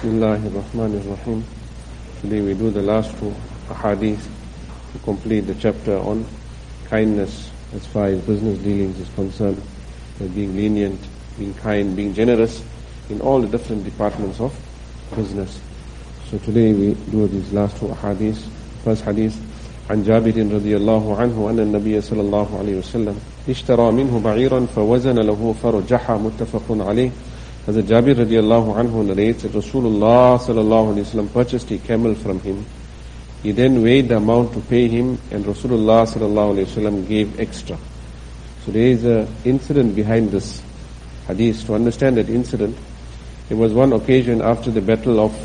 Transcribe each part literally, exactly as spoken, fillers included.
Bismillahir Rahmanir Rahim. Today we do the last two ahadith to complete the chapter on kindness as far as business dealings is concerned, uh, being lenient, being kind, being generous in all the different departments of business. So today we do these last two ahadith. First hadith, عن جابر رضي الله عنه أن النبي صلى الله عليه وسلم اشترى منه بعيرا فوزن له فرجح متفق عليه. Hazrat Jabir radiallahu anhu narrates that Rasulullah sallallahu alayhi wa sallam purchased a camel from him. He then weighed the amount to pay him, and Rasulullah sallallahu alayhi wa sallam gave extra. So there is an incident behind this hadith. To understand that incident, it was one occasion after the battle of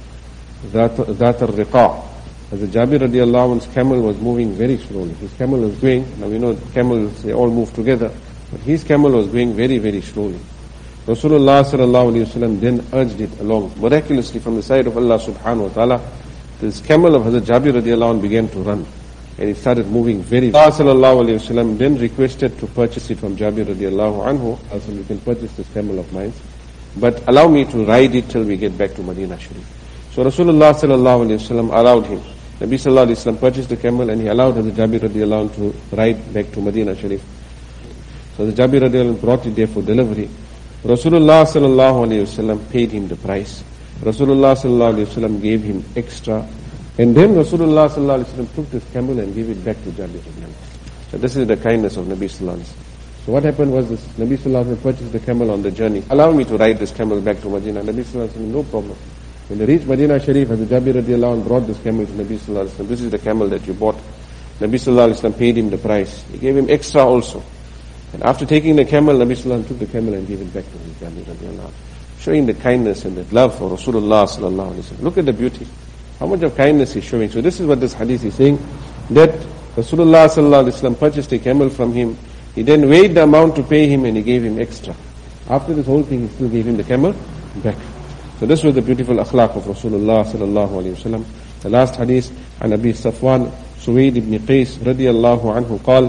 Dhat al-Riqa. Hazrat Jabir radiallahu anhu's camel was moving very slowly. His camel was going, now we know camels, they all move together, but his camel was going very, very slowly. Rasulullah sallallahu alayhi wa sallam then urged it along. Miraculously from the side of Allah subhanahu wa ta'ala, this camel of Hazrat Jabir radiallahu anhu began to run. And it started moving very fast. Allah sallallahu alayhi wa sallam then requested to purchase it from Jabir radiallahu anhu. Also, you can purchase this camel of mine, but allow me to ride it till we get back to Medina Sharif. So Rasulullah sallallahu alayhi wa sallam allowed him. Nabi sallallahu alayhi wa sallam purchased the camel and he allowed Hazrat Jabir radiallahu anhu to ride back to Medina Sharif. So the Jabir radiallahu anhu brought it there for delivery. Rasulullah sallallahu alayhi wa sallam paid him the price. Rasulullah sallallahu alayhi wa sallam gave him extra. And then Rasulullah sallallahu alayhi wa sallam took this camel and gave it back to Jabir radiallahu anhu. So this is the kindness of Nabi sallallahu alayhi wa sallam. So what happened was this, Nabi sallallahu alayhi wa sallam purchased the camel on the journey. Allow me to ride this camel back to Medina. Nabi sallallahu alayhi wa sallam, no problem. When they reached Medina Sharif, Hazrat Jabir radiallahu anhu brought this camel to Nabi sallallahu alayhi wa sallam. This is the camel that you bought. Nabi sallallahu alayhi wa sallam paid him the price. He gave him extra also. And after taking the camel, Nabi sallallahu alayhi wa sallam took the camel and gave it back to his Jabir radiallahu anhu, showing the kindness and the love for Rasulullah sallallahu alayhi wa sallam. Look at the beauty. How much of kindness he's showing. So this is what this hadith is saying, that Rasulullah sallallahu alayhi wa sallam purchased a camel from him. He then weighed the amount to pay him and he gave him extra. After this whole thing, he still gave him the camel back. So this was the beautiful akhlaq of Rasulullah sallallahu alayhi wa sallam. The last hadith, عن أبي صفوان سويد بن قيس رضي الله عنه قال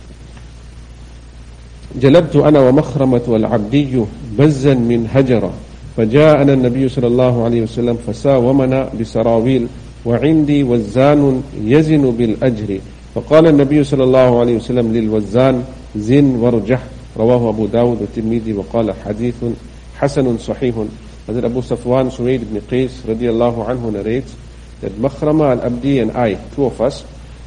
جلبت أنا ومخرمة والعبدي بزا من هجرة فجاءنا النبي صلى الله عليه وسلم فساومنا بسراويل وعندي وزان يزن بالأجر فقال النبي صلى الله عليه وسلم للوزان زن وارجح رواه أبو داود والترمذي وقال حديث حسن صحيح. Hazrat Abu Safwan Suwaid ibn Qais radiallahu anhu narrates that Makhrama al-Abdi and I, two of us,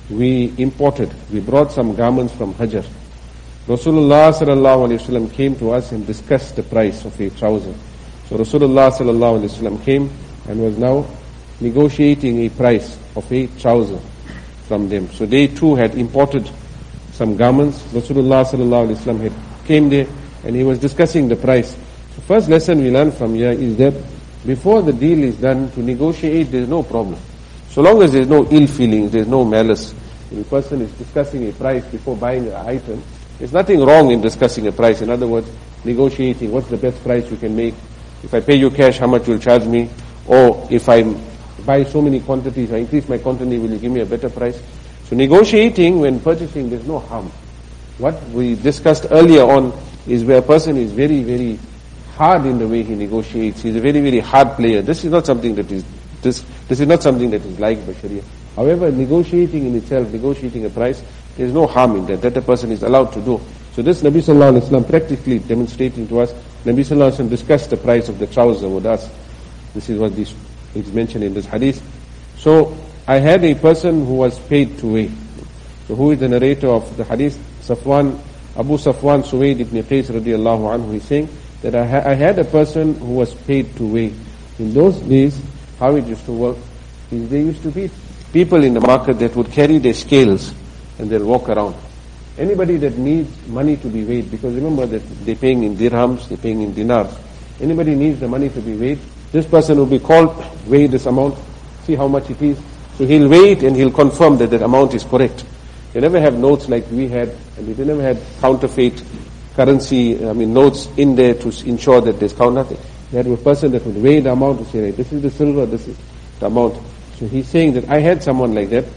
we imported, we brought some garments from Hajar. Rasulullah sallallahu alayhi wa sallam came to us and discussed the price of a trouser. So Rasulullah sallallahu alayhi wa sallam came and was now negotiating a price of a trouser from them. So they too had imported some garments. Rasulullah sallallahu alayhi wa sallam had came there and he was discussing the price. The first lesson we learn from here is that before the deal is done, to negotiate, there is no problem. So long as there is no ill feelings, there is no malice. If a person is discussing a price before buying an item, there's nothing wrong in discussing a price. In other words, negotiating what's the best price you can make. If I pay you cash, how much you'll charge me? Or if I buy so many quantities, I increase my quantity, will you give me a better price? So negotiating when purchasing, there's no harm. What we discussed earlier on is where a person is very, very hard in the way he negotiates. He's a very, very hard player. This is not something that is this this is not something that is liked by Sharia. However, negotiating in itself, negotiating a price, there is no harm in that. That a person is allowed to do. So this Nabi sallallahu alayhi wa sallam practically demonstrating to us, Nabi sallallahu alayhi wa sallam discussed the price of the trouser with us. This is what this is mentioned in this hadith. So I had a person who was paid to weigh. So who is the narrator of the hadith? Safwan, Abu Safwan Suwaid ibn Qais radiallahu anhu. He's saying that I, ha- I had a person who was paid to weigh. In those days, how it used to work is there used to be people in the market that would carry their scales and they'll walk around. Anybody that needs money to be weighed, because remember that they're paying in dirhams, they're paying in dinars. Anybody needs the money to be weighed, this person will be called, weigh this amount, see how much it is. So he'll weigh it and he'll confirm that that amount is correct. They never have notes like we had, and they never had counterfeit currency, I mean notes in there to ensure that there's count nothing. They had a person that would weigh the amount to say, right, this is the silver, this is the amount. So he's saying that I had someone like that,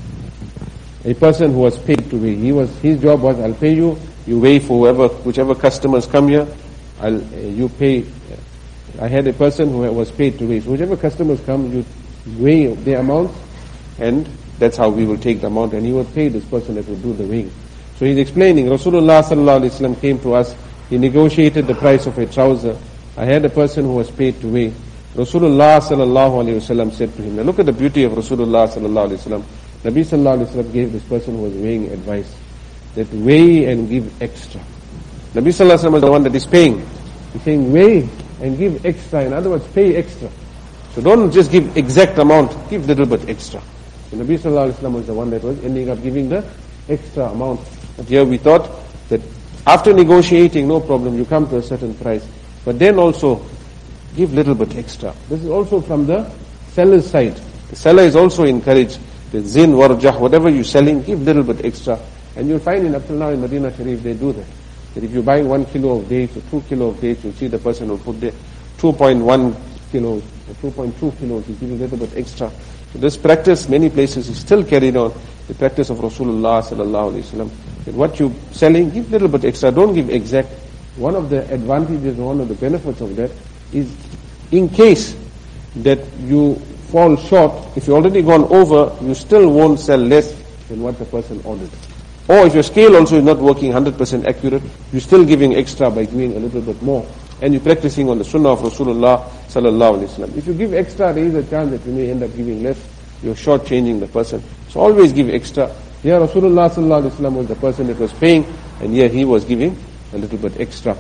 a person who was paid to weigh. He was, his job was, I'll pay you, you weigh for whoever, whichever customers come here, I'll, uh, you pay, I had a person who was paid to weigh. So whichever customers come, you weigh the amount, and that's how we will take the amount, and he would pay this person that would do the weighing. So he's explaining, Rasulullah sallallahu alaihi wasallam came to us, he negotiated the price of a trouser. I had a person who was paid to weigh. Rasulullah sallallahu alaihi wasallam said to him, now look at the beauty of Rasulullah sallallahu alaihi wasallam. Nabi sallallahu alaihi wasallam gave this person who was weighing advice, that weigh and give extra. Nabi sallallahu alaihi wasallam is the one that is paying. He's saying weigh and give extra. In other words, pay extra. So don't just give exact amount, give little bit extra. So Nabi sallallahu alaihi wasallam was the one that was ending up giving the extra amount. But here we thought that after negotiating, no problem, you come to a certain price. But then also, give little bit extra. This is also from the seller's side. The seller is also encouraged, the zin, warjah, whatever you're selling, give little bit extra. And you'll find in up till now in Medina Sharif, they do that. That if you're buying one kilo of dates or two kilo of dates, you'll see the person will put there two point one kilos or two point two kilos, he's giving a little bit extra. So this practice, many places, is still carried on. The practice of Rasulullah sallallahu alaihi wasallam. That what you're selling, give little bit extra, don't give exact. One of the advantages, one of the benefits of that is, in case that you fall short, if you've already gone over, you still won't sell less than what the person ordered. Or if your scale also is not working one hundred percent accurate, you're still giving extra by doing a little bit more. And you're practicing on the sunnah of Rasulullah sallallahu alaihi wasallam. If you give extra, there is a chance that you may end up giving less. You're shortchanging the person. So always give extra. Here Rasulullah sallallahu alaihi wasallam was the person that was paying, and here he was giving a little bit extra.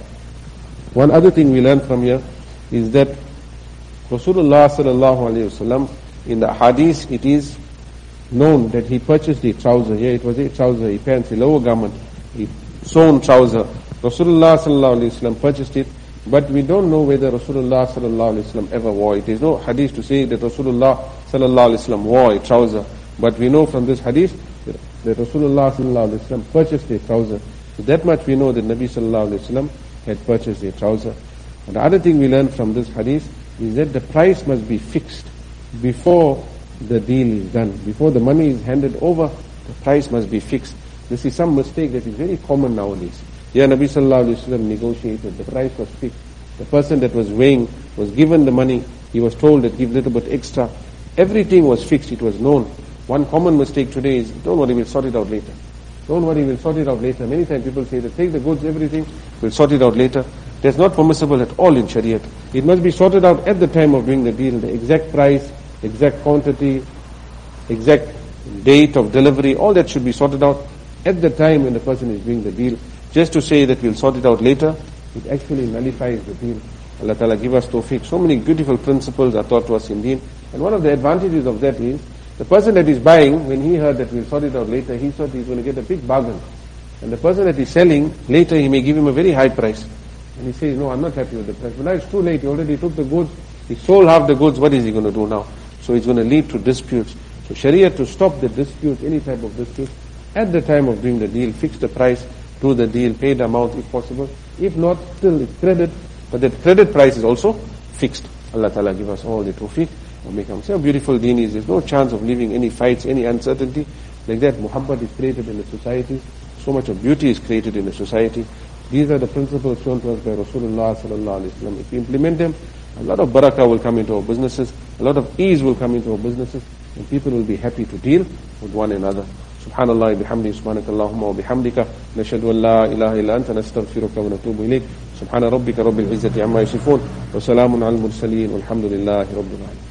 One other thing we learn from here is that Rasulullah sallallahu alaihi wasallam, in the hadith, it is known that he purchased a trouser. Here it was a trouser, a pants, a lower garment, a sewn trouser. Rasulullah sallallahu alaihi wasallam purchased it, but we don't know whether Rasulullah sallallahu alaihi wasallam ever wore it. There is no hadith to say that Rasulullah sallallahu alaihi wasallam wore a trouser, but we know from this hadith that, that Rasulullah sallallahu alaihi wasallam purchased a trouser. So that much we know that Nabi sallallahu alaihi wasallam had purchased a trouser. And the other thing we learn from this hadith is that the price must be fixed before the deal is done. Before the money is handed over, the price must be fixed. This is some mistake that is very common nowadays. Here Nabi sallallahu alaihi wasallam negotiated, the price was fixed. The person that was weighing was given the money, he was told that give little bit extra. Everything was fixed, it was known. One common mistake today is, don't worry, we'll sort it out later. Don't worry, we'll sort it out later. Many times people say that take the goods, everything, we'll sort it out later. That's not permissible at all in Shariat. It must be sorted out at the time of doing the deal, the exact price, exact quantity, exact date of delivery, all that should be sorted out at the time when the person is doing the deal. Just to say that we'll sort it out later, it actually nullifies the deal. Allah Ta'ala give us tawfiq. So many beautiful principles are taught to us in deen. And one of the advantages of that is, the person that is buying, when he heard that we'll sort it out later, he thought he's going to get a big bargain. And the person that is selling, later he may give him a very high price. And he says, no, I'm not happy with the price. But now it's too late, he already took the goods, he sold half the goods, what is he going to do now? So it's going to lead to disputes. So Sharia, to stop the disputes, any type of dispute, at the time of doing the deal, fix the price, do the deal, pay the amount if possible. If not, still it's credit, but that credit price is also fixed. Allah Ta'ala give us all the tawfiq. Make them say how beautiful deen is. There's no chance of leaving any fights, any uncertainty. Like that, muhabbat is created in the society. So much of beauty is created in the society. These are the principles shown to us by Rasulullah sallallahu alaihi wasallam. If we implement them, a lot of barakah will come into our businesses, a lot of ease will come into our businesses, and people will be happy to deal with one another. Subhanallah bihamdi, subhanakallahumma wa bihamdika, nashhadu an la ilaha illa anta, nastaghfiruka wa natubu ilayk. Subhana rabbika rabbil izzati amma yasifun, wa salamun al mursaleen, walhamdulillahi rabbil alamin.